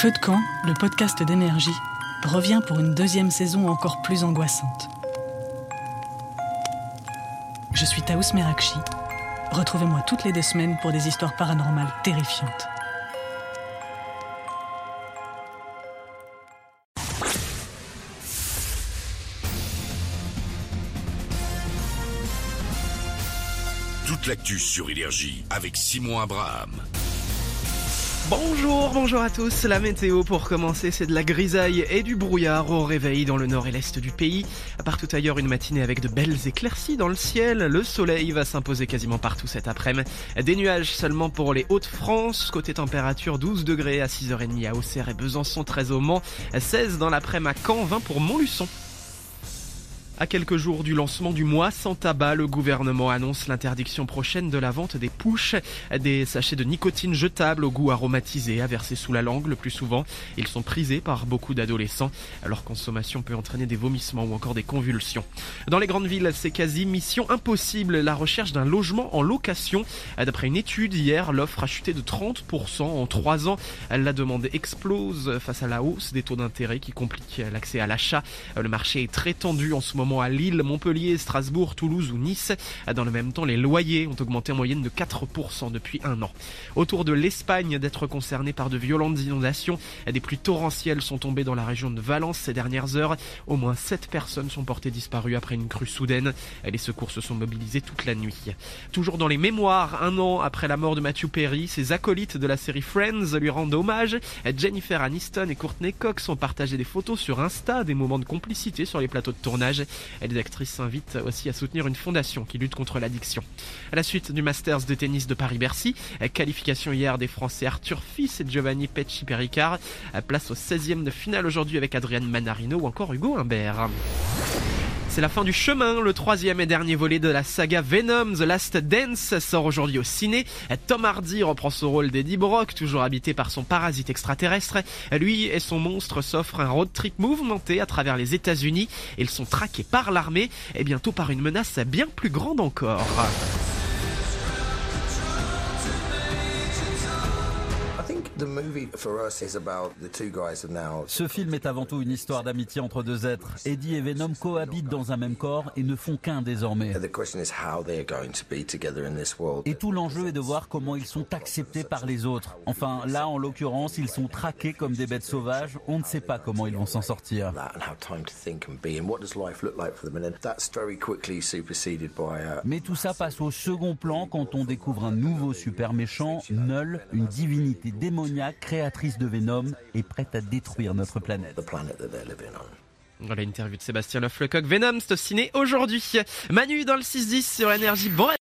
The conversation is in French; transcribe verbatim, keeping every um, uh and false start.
Feu de camp, le podcast d'énergie, revient pour une deuxième saison encore plus angoissante. Je suis Taous Merakchi. Retrouvez-moi toutes les deux semaines pour des histoires paranormales terrifiantes. Toute l'actu sur Énergie avec Simon Abraham. Bonjour, bonjour à tous. La météo pour commencer, c'est de la grisaille et du brouillard au réveil dans le nord et l'est du pays. Partout ailleurs, une matinée avec de belles éclaircies dans le ciel. Le soleil va s'imposer quasiment partout cet après-midi. Des nuages seulement pour les Hauts-de-France. Côté température, douze degrés à six heures trente à Auxerre et Besançon, treize au Mans, seize dans l'après-midi à Caen, vingt pour Montluçon. À quelques jours du lancement du mois sans tabac, le gouvernement annonce l'interdiction prochaine de la vente des pushs, des sachets de nicotine jetables au goût aromatisé à verser sous la langue le plus souvent. Ils sont prisés par beaucoup d'adolescents. Leur consommation peut entraîner des vomissements ou encore des convulsions. Dans les grandes villes, c'est quasi mission impossible la recherche d'un logement en location. D'après une étude hier, l'offre a chuté de trente pour cent en trois ans. La demande explose face à la hausse des taux d'intérêt qui compliquent l'accès à l'achat. Le marché est très tendu en ce moment à Lille, Montpellier, Strasbourg, Toulouse ou Nice. Dans le même temps, les loyers ont augmenté en moyenne de quatre pour cent depuis un an. Autour de l'Espagne d'être concernée par de violentes inondations, des pluies torrentielles sont tombées dans la région de Valence ces dernières heures. Au moins sept personnes sont portées disparues après une crue soudaine. Les secours se sont mobilisés toute la nuit. Toujours dans les mémoires, un an après la mort de Matthew Perry, ses acolytes de la série Friends lui rendent hommage. Jennifer Aniston et Courtney Cox ont partagé des photos sur Insta, des moments de complicité sur les plateaux de tournage. Les actrices s'invitent aussi à soutenir une fondation qui lutte contre l'addiction. À la suite du Masters de tennis de Paris-Bercy, qualification hier des Français Arthur Fils et Giovanni Pesci-Péricard. Place au seizième de finale aujourd'hui avec Adrian Manarino ou encore Hugo Humbert. C'est la fin du chemin, le troisième et dernier volet de la saga Venom, The Last Dance, sort aujourd'hui au ciné. Tom Hardy reprend son rôle d'Eddie Brock, toujours habité par son parasite extraterrestre. Lui et son monstre s'offrent un road trip mouvementé à travers les États-Unis. Ils sont traqués par l'armée et bientôt par une menace bien plus grande encore. Ce film est avant tout une histoire d'amitié entre deux êtres. Eddie et Venom cohabitent dans un même corps et ne font qu'un désormais. Et tout l'enjeu est de voir comment ils sont acceptés par les autres. Enfin, là, en l'occurrence, ils sont traqués comme des bêtes sauvages. On ne sait pas comment ils vont s'en sortir. Mais tout ça passe au second plan quand on découvre un nouveau super méchant, Null, une divinité démoniaque, créatrice de Venom et prête à détruire notre planète. Voilà l'interview de Sébastien Loefflecoq. Venom, c'est au ciné aujourd'hui. Manu dans le six dix sur Énergie. Bon